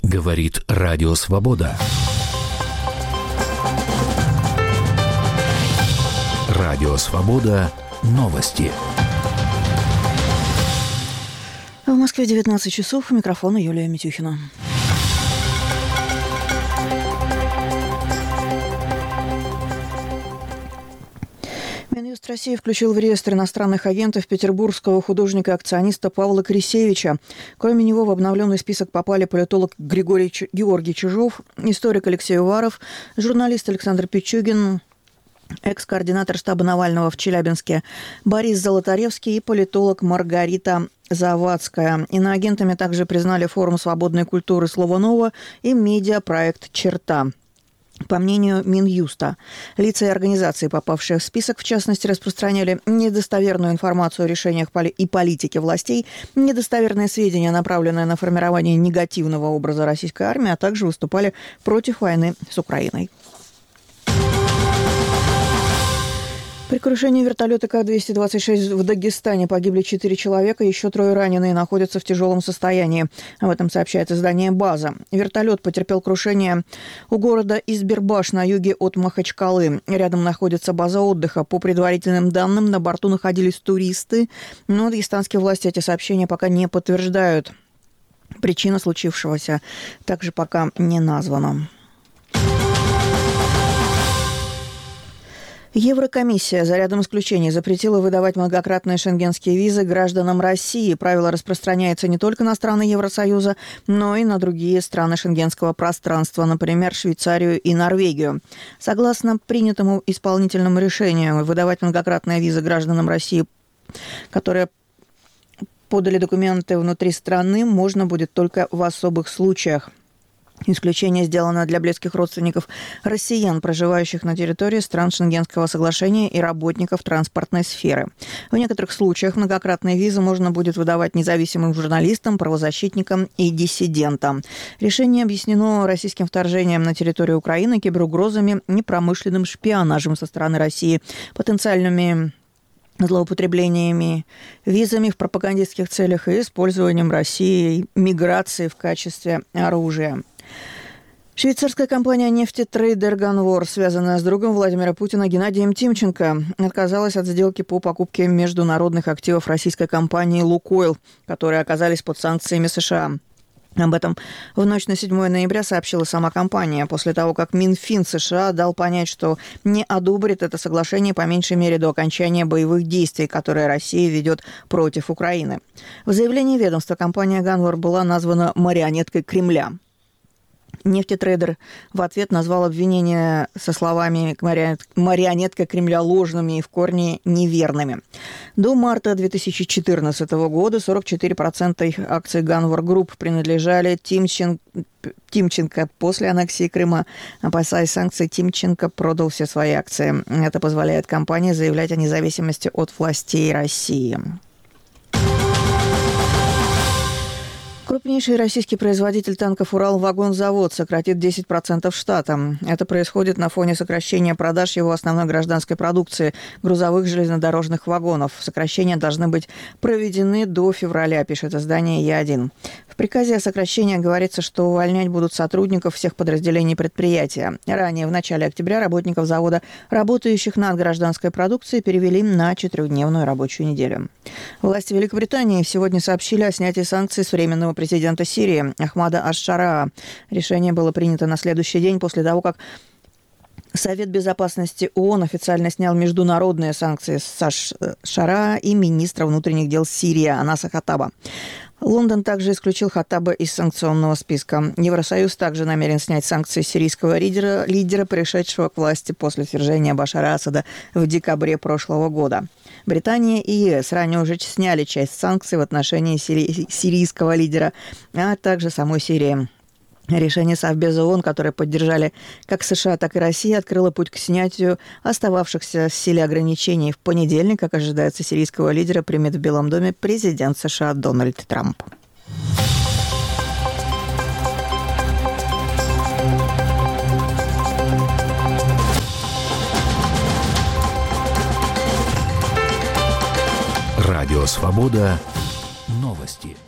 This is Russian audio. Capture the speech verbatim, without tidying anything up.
Говорит Радио Свобода. Радио Свобода. Новости. В Москве девятнадцать часов. У микрофона Юлия Митюхина. Минюст России включил в реестр иностранных агентов петербургского художника-акциониста Павла Крисевича. Кроме него в обновленный список попали политолог Григорий Ч... Георгий Чижов, историк Алексей Уваров, журналист Александр Пичугин, экс-координатор штаба Навального в Челябинске Борис Золотаревский и политолог Маргарита Завадская. Иноагентами также признали форум свободной культуры «Слово ново» и медиапроект «Черта». По мнению Минюста, лица и организации, попавшие в список, в частности, распространяли недостоверную информацию о решениях и политике властей, недостоверные сведения, направленные на формирование негативного образа российской армии, а также выступали против войны с Украиной. При крушении вертолета Ка двести двадцать шесть в Дагестане погибли четыре человека, еще трое раненые находятся в тяжелом состоянии. Об этом сообщает издание «База». Вертолет потерпел крушение у города Избербаш на юге от Махачкалы. Рядом находится база отдыха. По предварительным данным, на борту находились туристы, но дагестанские власти эти сообщения пока не подтверждают. Причина случившегося также пока не названа. Еврокомиссия за рядом исключений запретила выдавать многократные шенгенские визы гражданам России. Правило распространяется не только на страны Евросоюза, но и на другие страны шенгенского пространства, например, Швейцарию и Норвегию. Согласно принятому исполнительному решению, выдавать многократные визы гражданам России, которые подали документы внутри страны, можно будет только в особых случаях. Исключение сделано для близких родственников россиян, проживающих на территории стран Шенгенского соглашения и работников транспортной сферы. В некоторых случаях многократные визы можно будет выдавать независимым журналистам, правозащитникам и диссидентам. Решение объяснено российским вторжением на территорию Украины, киберугрозами, непромышленным шпионажем со стороны России, потенциальными злоупотреблениями визами в пропагандистских целях и использованием России миграции в качестве оружия. Швейцарская компания «Нефтетрейдер Ганвор», связанная с другом Владимира Путина Геннадием Тимченко, отказалась от сделки по покупке международных активов российской компании «Лукойл», которые оказались под санкциями США. Об этом в ночь на седьмое ноября сообщила сама компания, после того, как Минфин США дал понять, что не одобрит это соглашение по меньшей мере до окончания боевых действий, которые Россия ведет против Украины. В заявлении ведомства компания «Ганвор» была названа марионеткой Кремля. Нефтетрейдер в ответ назвал обвинения со словами «марионетка Кремля» ложными и в корне неверными. До марта две тысячи четырнадцатого года сорок четыре процента их акций Ганвор Групп принадлежали Тимчен... Тимченко. После аннексии Крыма, опасаясь санкций, Тимченко продал все свои акции. Это позволяет компании заявлять о независимости от властей России. Крупнейший российский производитель танков «Уралвагонзавод» сократит десять процентов штата. Это происходит на фоне сокращения продаж его основной гражданской продукции – грузовых железнодорожных вагонов. Сокращения должны быть проведены до февраля, пишет издание Я один. В приказе о сокращении говорится, что увольнять будут сотрудников всех подразделений предприятия. Ранее, в начале октября, работников завода, работающих над гражданской продукцией, перевели на четырехдневную рабочую неделю. Власти Великобритании сегодня сообщили о снятии санкций с временного президента Сирии Ахмада аш-Шараа. Решение было принято на следующий день после того, как Совет безопасности ООН официально снял международные санкции с аш-Шараа и министра внутренних дел Сирии Анаса Хаттаба. Лондон также исключил Хаттаба из санкционного списка. Евросоюз также намерен снять санкции сирийского лидера, лидера, пришедшего к власти после свержения Башара Асада в декабре прошлого года. Британия и ЕС ранее уже сняли часть санкций в отношении сири- сирийского лидера, а также самой Сирии. Решение Совбеза ООН, которое поддержали как США, так и Россия, открыло путь к снятию остававшихся в силе ограничений. В понедельник, как ожидается, сирийского лидера примет в Белом доме президент США Дональд Трамп. Радио «Свобода». Новости.